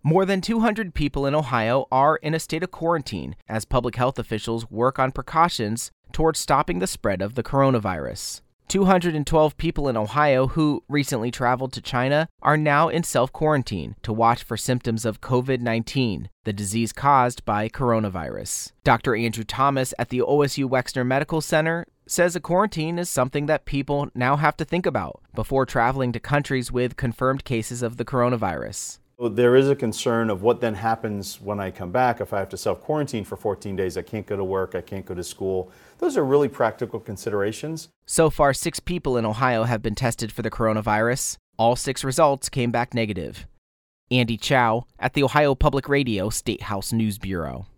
More than 200 people in Ohio are in a state of quarantine as public health officials work on precautions towards stopping the spread of the coronavirus. 212 people in Ohio who recently traveled to China are now in self-quarantine to watch for symptoms of COVID-19, the disease caused by coronavirus. Dr. Andrew Thomas at the OSU Wexner Medical Center says a quarantine is something that people now have to think about before traveling to countries with confirmed cases of the coronavirus. There is a concern of what then happens when I come back. If I have to self-quarantine for 14 days, I can't go to work, I can't go to school. Those are really practical considerations. So far, 6 people in Ohio have been tested for the coronavirus. All 6 results came back negative. Andy Chow at the Ohio Public Radio State House News Bureau.